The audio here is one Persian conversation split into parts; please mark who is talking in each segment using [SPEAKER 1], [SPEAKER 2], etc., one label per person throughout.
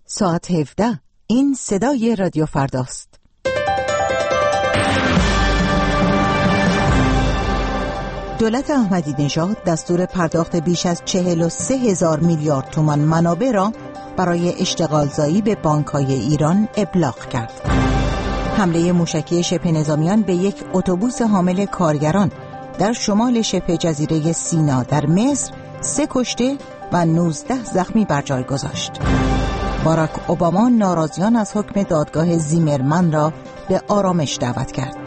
[SPEAKER 1] ساعت 17. این صدای رادیو فرداست. دولت احمدی نژاد دستور پرداخت بیش از 43,000 میلیارد تومان منابع را برای اشتغالزایی به بانک‌های ایران ابلاغ کرد. حمله موشکی شبه نظامیان به یک اتوبوس حامل کارگران در شمال شبه جزیره سینا در مصر 3 کشته و 19 زخمی بر جای گذاشت. باراک اوباما ناراضیان از حکم دادگاه زیمرمن را به آرامش دعوت کرد.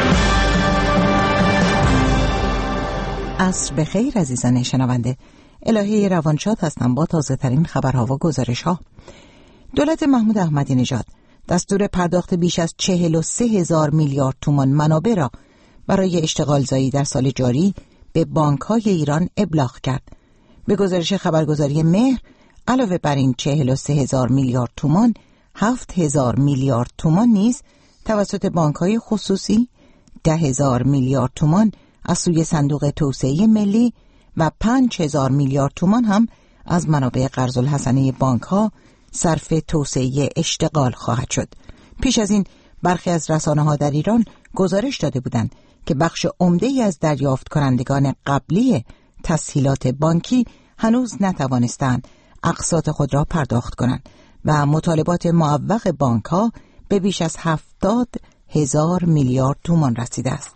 [SPEAKER 1] عصر بخیر عزیزان شنونده، الهه روانشاد هستم با تازه ترین خبرها و گزارش ها. دولت محمود احمدی نژاد دستور پرداخت بیش از 43,000 میلیارد تومان منابع را برای اشتغالزایی در سال جاری به بانک‌های ایران ابلاغ کرد. به گزارش خبرگزاری مهر، علاوه بر این 43,000 میلیارد تومان، 7,000 میلیارد تومان نیز توسط بانک‌های خصوصی، 10,000 میلیارد تومان از سوی صندوق توسعه ملی و 5,000 میلیارد تومان هم از منابع قرض الحسنه بانک‌ها صرف توسعه اشتغال خواهد شد. پیش از این برخی از رسانه‌ها در ایران گزارش داده بودند که بخش عمده‌ای از دریافت کنندگان قبلی تسهیلات بانکی هنوز نتوانستند اقساط خود را پرداخت کنند و مطالبات معوق بانک‌ها به بیش از 70,000 میلیارد تومان رسیده است.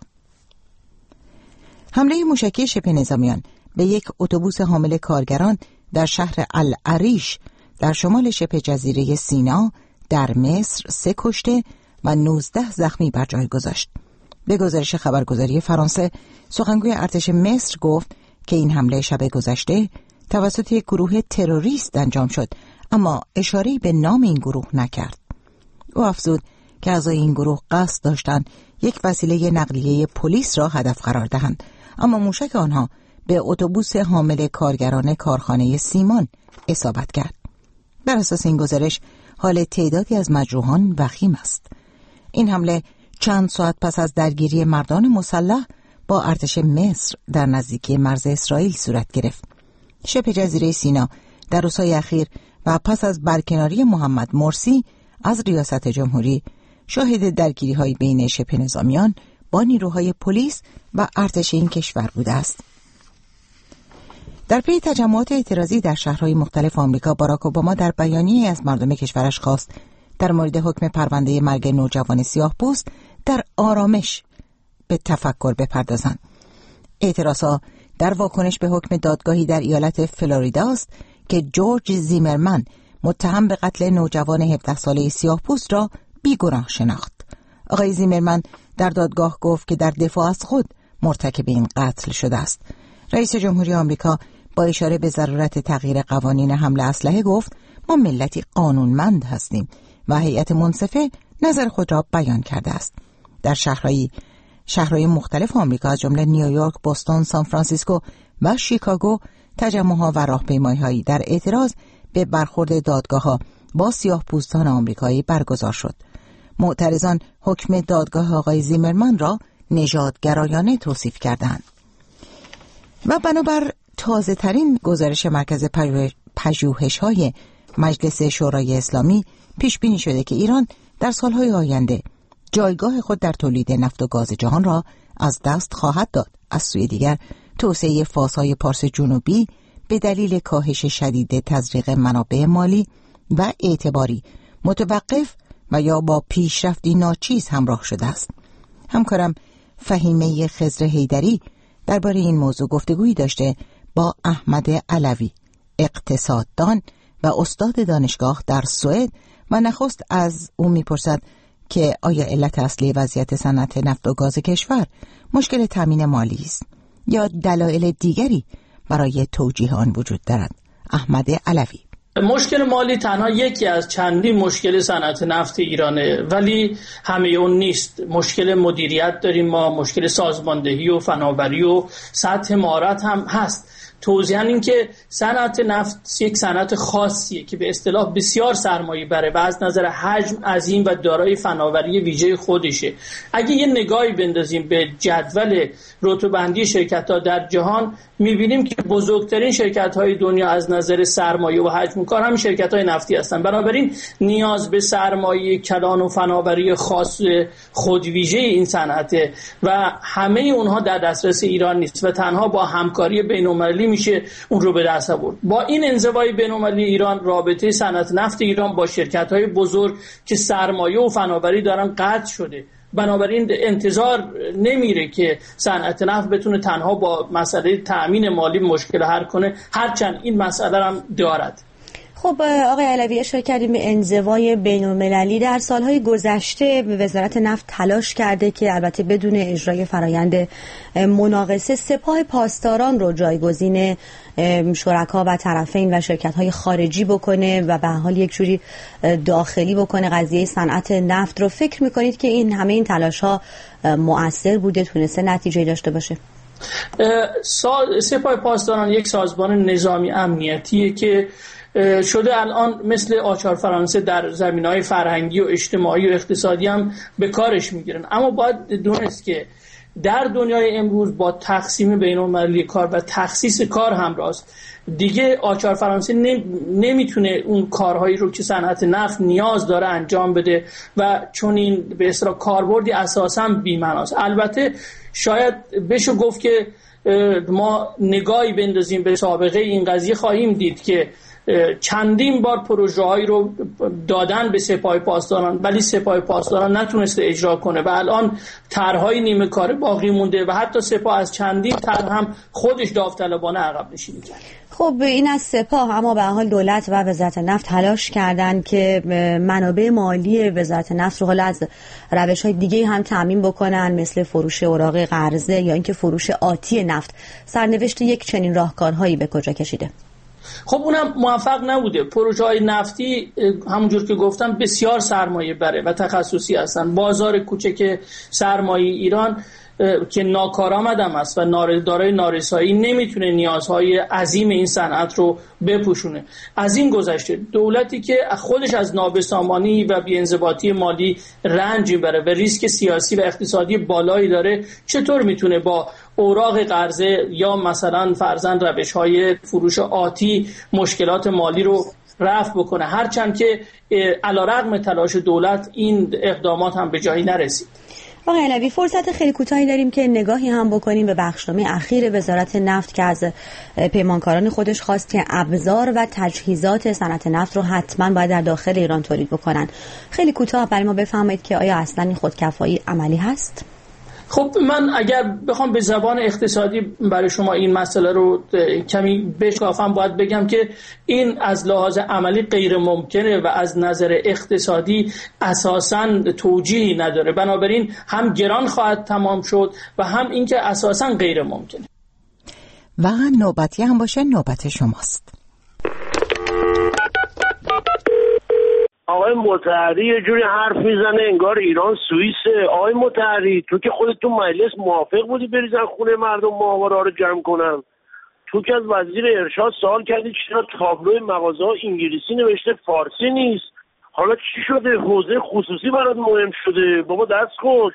[SPEAKER 1] حمله موشکی شبه نظامیان به یک اتوبوس حامل کارگران در شهر العریش در شمال شبه جزیره سینا در مصر 3 کشته و 19 زخمی بر جای گذاشت. به گزارش خبرگزاری فرانسه، سخنگوی ارتش مصر گفت که این حمله شب گذشته توسط یک گروه تروریست انجام شد، اما اشاره‌ای به نام این گروه نکرد. او افزود که اعضای این گروه قصد داشتند یک وسیله نقلیه پلیس را هدف قرار دهند، اما موشک آنها به اتوبوس حامل کارگران کارخانه سیمان اصابت کرد. بر اساس این گزارش، حال تعدادی از مجروحان وخیم است. این حمله چند ساعت پس از درگیری مردان مسلح با ارتش مصر در نزدیکی مرز اسرائیل صورت گرفت. شبه جزیره سینا در روزهای اخیر و پس از برکناری محمد مرسی از ریاست جمهوری شاهد درگیری‌های بین شبه نظامیان با نیروهای پلیس و ارتش این کشور بوده است. در پی تجمعات اعتراضی در شهرهای مختلف آمریکا، باراک اوباما در بیانیه‌ای از مردم کشورش خواست در مورد حکم پرونده مرگ نوجوان سیاه‌پوست در آرامش به تفکر بپردازند. اعتراضها در واکنش به حکم دادگاهی در ایالت فلوریدا است که جورج زیمرمن متهم به قتل نوجوان 17 ساله سیاه‌پوست را بیگناه شناخت. آقای زیمرمن در دادگاه گفت که در دفاع از خود مرتکب این قتل شده است. رئیس جمهوری آمریکا با اشاره به ضرورت تغییر قوانین حمل اسلحه گفت ما ملتی قانونمند هستیم و هیئت منصفه نظر خود را بیان کرده است. در شهرهای مختلف آمریکا از جمله نیویورک، بوستون، سان فرانسیسکو و شیکاگو تجمع‌ها و راهپیمایی‌هایی در اعتراض به برخورد دادگاه‌ها با سیاه‌پوستان آمریکایی برگزار شد. معترضان حکم دادگاه آقای زیمرمن را نژادگرایانه توصیف کردند. و بنابر تازه ترین گزارش مرکز پژوهش‌های مجلس شورای اسلامی پیش بینی شده که ایران در سالهای آینده جایگاه خود در تولید نفت و گاز جهان را از دست خواهد داد. از سوی دیگر توسعه فازهای پارس جنوبی به دلیل کاهش شدید تزریق منابع مالی و اعتباری متوقف و یا با پیشرفتی ناچیز همراه شده است. همکارم فهیمه خضر حیدری درباره این موضوع گفتگویی داشته با احمد علوی، اقتصاددان و استاد دانشگاه در سوئد، و نخست از او میپرسد که آیا علت اصلی وضعیت صنعت نفت و گاز کشور مشکل تامین مالی است یا دلایل دیگری برای توجیه آن وجود دارد؟ احمد علوی:
[SPEAKER 2] مشکل مالی تنها یکی از چندین مشکل صنعت نفت ایرانه، ولی همه اون نیست. مشکل مدیریت داریم ما، مشکل سازماندهی و فناوری و سطح مهارت هم هست. توضیحاً این که صنعت نفت یک صنعت خاصیه که به اصطلاح بسیار سرمایه بره و از نظر حجم عظیم و دارای فناوری ویژه خودشه. اگه یه نگاهی بندازیم به جدول رتبه‌بندی شرکت‌ها در جهان، می‌بینیم که بزرگترین شرکت‌های دنیا از نظر سرمایه و حجم کار هم شرکت‌های نفتی هستند. بنابراین نیاز به سرمایه کلان و فناوری خاص خودویژه این صنعته و همه اونها در دسترس ایران نیست و تنها با همکاری بین‌المللی میشه اون رو به دست آورد. با این انزوای بین‌المللی ایران، رابطه صنعت نفت ایران با شرکت‌های بزرگ که سرمایه و فناوری دارن قطع شده. بنابراین انتظار نمیره که صنعت نفت بتونه تنها با مسئله تأمین مالی مشکل حل کنه، هرچند این مسئله هم دارد.
[SPEAKER 3] خب آقای علوی، اشاره کردیم به انزوای بین‌المللی. در سالهای گذشته وزارت نفت تلاش کرده که البته بدون اجرای فرایند مناقصه سپاه پاسداران رو جایگزین شرکا و طرفین و شرکت‌های خارجی بکنه و به حال یک جوری داخلی بکنه قضیه صنعت نفت رو. فکر می‌کنید که همه این تلاش‌ها مؤثر بوده، تونسته نتیجه داشته باشه؟
[SPEAKER 2] سپاه پاسداران یک سازمان نظامی امنیتیه که شده الان مثل آچار فرانسه در زمینه‌های فرهنگی و اجتماعی و اقتصادی هم به کارش میگیرن. اما باید دونست که در دنیای امروز با تقسیم بین‌المللی کار و تخصیص کار همراست. دیگه آچار فرانسه نمیتونه اون کارهایی رو که صنعت نفت نیاز داره انجام بده و چون این به اصطلاح کاربردی اساساً بی‌معناست. البته شاید بشه گفت که ما نگاهی بندازیم به سابقه این قضیه خواهیم دید که چندین بار پروژه‌هایی رو دادن به سپاه پاسداران ولی سپاه پاسداران نتونسته اجرا کنه و الان طرح‌های نیمه کاره باقی مونده و حتی سپاه از چندین طرح هم خودش داوطلبانه عقب نشینی کرد.
[SPEAKER 3] خب این از سپاه، اما به حال دولت و وزارت نفت تلاش کردن که منابع مالی وزارت نفت رو حالا از روش‌های دیگه هم تامین بکنن، مثل فروش اوراق قرضه یا اینکه فروش آتی نفت. سرنوشت یک چنین راهکارهایی به کجا کشیده؟
[SPEAKER 2] خب اونم موفق نبوده. پروژه‌های نفتی همونجور که گفتم بسیار سرمایه بره و تخصصی هستن. بازار کوچک سرمایه ایران که ناکارآمد هم است و دارای نارسایی نمیتونه نیازهای عظیم این صنعت رو بپوشونه. از این گذشته دولتی که خودش از نابسامانی و بی‌انضباطی مالی رنج میبره و ریسک سیاسی و اقتصادی بالایی داره، چطور میتونه با اوراق قرضه یا مثلا فرضاً روش‌های فروش آتی مشکلات مالی رو رفع بکنه، هرچند که علیرغم تلاش دولت این اقدامات هم به جایی نرسید.
[SPEAKER 3] آقای علوی، فرصت خیلی کوتاهی داریم که نگاهی هم بکنیم به بخشنامه اخیر وزارت نفت که از پیمانکاران خودش خواست که ابزار و تجهیزات صنعت نفت رو حتما باید در داخل ایران تولید بکنن. خیلی کوتاه برای ما بفرمایید که آیا اصلا این خودکفایی عملی هست؟
[SPEAKER 2] خب من اگر بخوام به زبان اقتصادی برای شما این مسئله رو کمی بشکافم، باید بگم که این از لحاظ عملی غیر ممکنه و از نظر اقتصادی اساساً توجیهی نداره. بنابراین هم گران خواهد تمام شد و هم اینکه اساساً غیر ممکنه.
[SPEAKER 1] و نوبتی هم باشه نوبت شماست.
[SPEAKER 4] آقای مطهری یه جوری حرف میزنه انگار ایران سوئیسه. آقای مطهری، تو که خودت تو مجلس موافق بودی بریزن خونه مردم ماهواره‌ها رو جمع کنن. تو که از وزیر ارشاد سوال کردی چرا تابلوی مغازه‌ها انگلیسی نوشته فارسی نیست. حالا چی شده؟ حوزه خصوصی برات مهم شده؟ بابا دست خوش.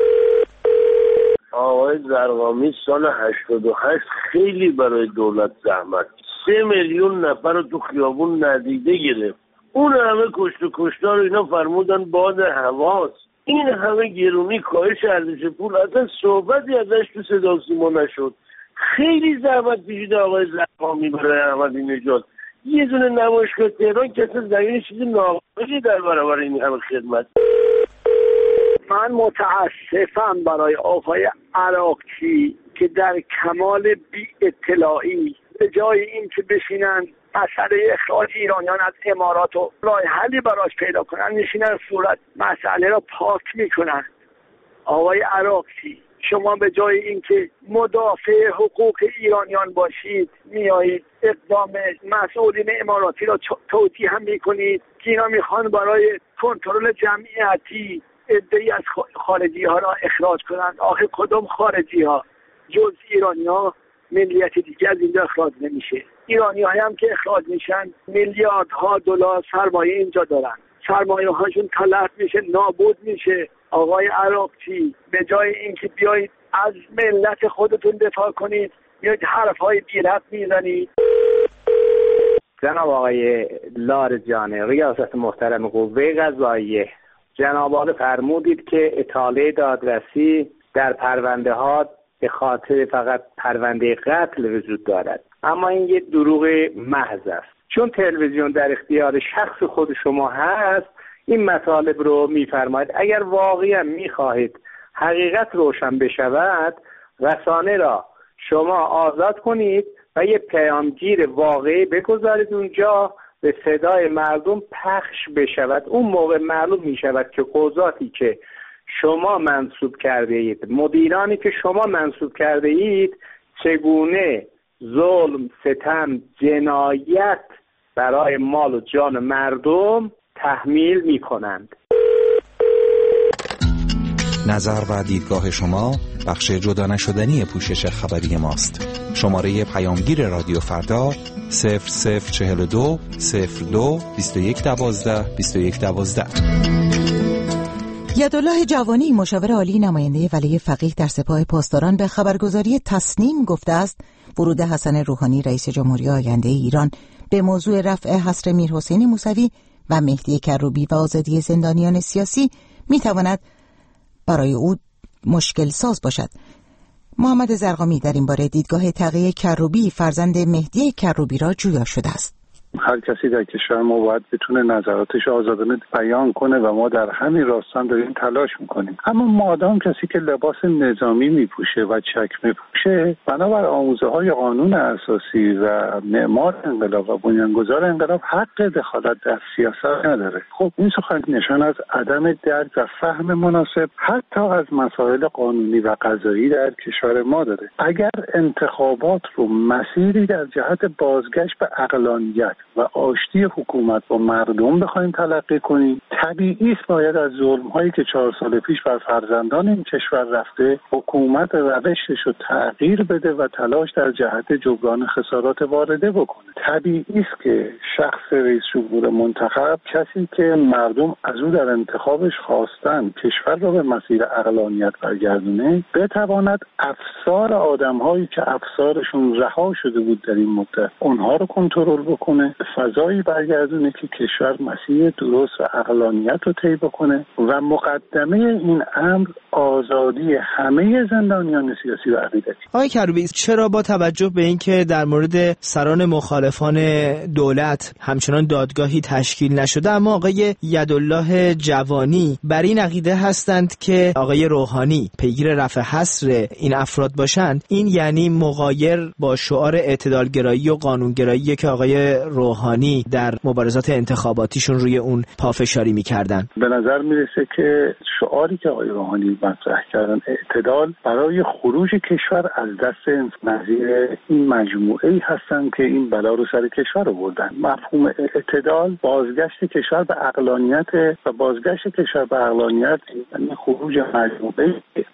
[SPEAKER 4] آقای زرقامی سال 88 خیلی برای دولت زحمت 3 میلیون نفر رو تو خیابون ندیده گرفت. اون همه کشت و کشتار اینا فرمودن باد هواست. این همه گرونی، کاهش ارزش پول، اصلا صحبتی ازش تو صدا و سیما نشد. خیلی زحمت کشیده آقای زرقامی برای احمدی نژاد. یه دونه نمایشگاه تهران که اصلا زمین چیزی ناقصی در برابر این همه خدمت.
[SPEAKER 5] من متاسفم برای آقای عراقچی که در کمال بی اطلاعی به جای این که بشینن مسئله اخراج ایرانیان از امارات و راه حلی براش پیدا کنن، نشینن صورت مسئله را پاک میکنن. آقای عراقچی، شما به جای اینکه مدافع حقوق ایرانیان باشید میایید اقدام مسئولین اماراتی را توجیه هم میکنید که اینا میخوان برای کنترل جمعیتی عده‌ای از خارجی ها را اخراج کنند. آخه کدوم خارجی ها؟ جز ایرانی ها. ملیت دیگه از اینجا اخراج نمیشه. ایرانی‌ها هم که اخراج میشن میلیاردها دلار سرمایه اینجا دارن، سرمایه هاشون تلف میشه، نابود میشه. آقای عراقچی، به جای اینکه بیایید از ملت خودتون دفاع کنید، میایید حرفهای بی‌ربط میزنید.
[SPEAKER 6] جناب آقای لاریجانی، ریاست محترم قوه قضاییه، جناب عالی فرمودید که اطاله دادرسی در پرونده ها به خاطر فقط پرونده قتل وجود دارد، اما این یک دروغ محض است. چون تلویزیون در اختیار شخص خود شما هست، این مطالب رو میفرمایید. اگر واقعا میخواهید حقیقت روشن بشود، رسانه را شما آزاد کنید و یه پیامگیر واقعی بگذارید اونجا، به صدای مردم پخش بشود. اون موقع معلوم می شود که قضاتی که شما منصوب کرده اید، مدیرانی که شما منصوب کرده اید، چگونه ظلم، ستم، جنایت برای مال و جان مردم تحمیل می کنند.
[SPEAKER 7] نظر و دیدگاه شما بخش جدا نشدنی پوشش خبری ماست. شماره پیامگیر رادیو فردا 0042 02 21 12 21 12.
[SPEAKER 1] یدالله جوانی، مشاور عالی نماینده ولی فقیه در سپاه پاسداران، به خبرگزاری تسنیم گفته است ورود حسن روحانی رئیس جمهوری آینده ایران به موضوع رفع حصر میرحسین موسوی و مهدی کروبی و آزادی زندانیان سیاسی میتواند برای او مشکل ساز باشد. محمد زرقامی در این باره دیدگاه تقی کروبی فرزند مهدی کروبی را جویا شده است.
[SPEAKER 8] هر کسی در کشور ما باید بتونه نظراتش آزادانه بیان کنه و ما در همین راستا داریم تلاش میکنیم. اما مادام کسی که لباس نظامی میپوشه و چک میپوشه، بنابر آموزه های قانون اساسی و معمار انقلاب و بنیانگذار انقلاب حق دخالت در سیاست نداره. خب این سخن نشان از عدم درک و فهم مناسب حتی از مسائل قانونی و قضایی در کشور ما داره. اگر انتخابات رو مسیری در جهت بازگشت به عقلانیت و آشتی حکومت با مردم بخوایم تلقی کنیم، طبیعی است باید از ظلم‌هایی که 4 سال پیش بر فرزندان این کشور رفته، حکومت روشش رو تغییر بده و تلاش در جهت جبران خسارات وارده بکنه. طبیعی است که شخص رئیس جمهور منتخب، کسی که مردم از او در انتخابش خواستن کشور را به مسیر عقلانیت برگردونه، بتواند افسار آدم‌هایی که افسارشون رها شده بود در این مدت، اونها رو کنترل بکنه، فضایی برگردونه که کشور مسیر درست و عقلانیت رو طی بکنه و مقدمه این امر آزادی همه زندانیان سیاسی و عقیدتی.
[SPEAKER 9] آقای کروبی، چرا با توجه به اینکه در مورد سران مخالفان دولت همچنان دادگاهی تشکیل نشده، اما آقای یدالله جوانی بر این عقیده هستند که آقای روحانی پیگیر رفع حصر این افراد باشند، این یعنی مغایر با شعار اعتدالگرایی و قانونگرایی که آقای روحانی در مبارزات انتخاباتیشون روی اون پافشاری می‌کردن؟
[SPEAKER 8] به نظر میرسه که شعاری که آقای روحانی مطرح کردن، اعتدال، برای خروج کشور از دست نظیر این مجموعه‌ای هستن که این بلا رو سر کشور آوردن. مفهوم اعتدال بازگشت کشور به عقلانیت و بازگشت کشور به عقلانیت یعنی خروج مجموعه‌ای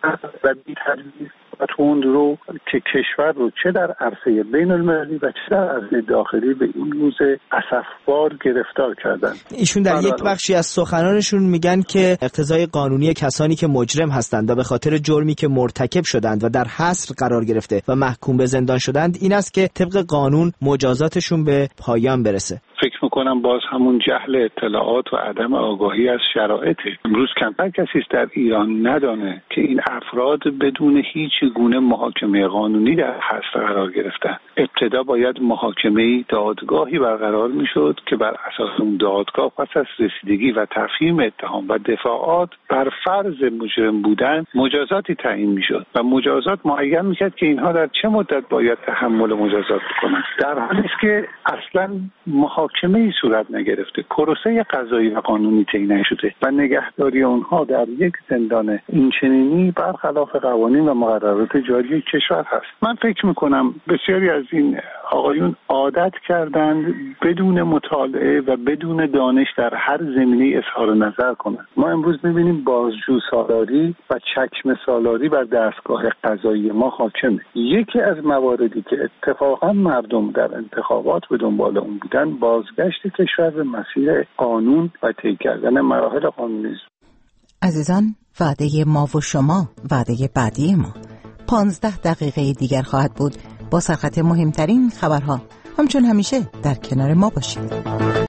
[SPEAKER 8] و بی‌تدبیر و تندرو که کشور رو چه در عرصه بین المللی و چه در عرصه داخلی به این روز اسفبار گرفتار کردن.
[SPEAKER 9] ایشون در یک بخشی از سخنانشون میگن که اقتضای قانونی کسانی که مجرم هستند و به خاطر جرمی که مرتکب شدند و در حصر قرار گرفته و محکوم به زندان شدند این است که طبق قانون مجازاتشون به پایان برسه.
[SPEAKER 8] فکر میکنم باز همون جهل اطلاعات و عدم آگاهی از شرایطه. امروز کمتر کسی است در ایران ندانه که این افراد بدون هیچ گونه محاکمه قانونی در حصر قرار گرفتن. ابتدا باید محاکمه دادگاهی برقرار میشد که بر اساس اون دادگاه پس از رسیدگی و تفهیم اتهام و دفاعات بر فرض مجرم بودن مجازاتی تعیین میشد و مجازات معین میکرد که اینها در چه مدت باید تحمل مجازات بکنن. در حالی است که اصلا محاکمه ای صورت نگرفته، پروسه قضایی و قانونی طی نشده و نگهداری اونها در یک زندان اینچنینی برخلاف قوانین و مقررات جاری کشور هست. من فکر میکنم بسیاری از این آقایون عادت کردند بدون مطالعه و بدون دانش در هر زمینه اظهار نظر کنند. ما امروز میبینیم بازجو سالاری و چکمه سالاری بر دستگاه قضایی ما حاکمه. یکی از مواردی که اتفاقا مردم در انتخابات به دنبال اون بودن بازگشت کشور به مسیر قانون و طی کردن مراحل قانونی است.
[SPEAKER 1] عزیزان، وعده ما و شما وعده بعدی ما 15 دقیقه دیگر خواهد بود با سرخط مهمترین خبرها. همچون همیشه در کنار ما باشید.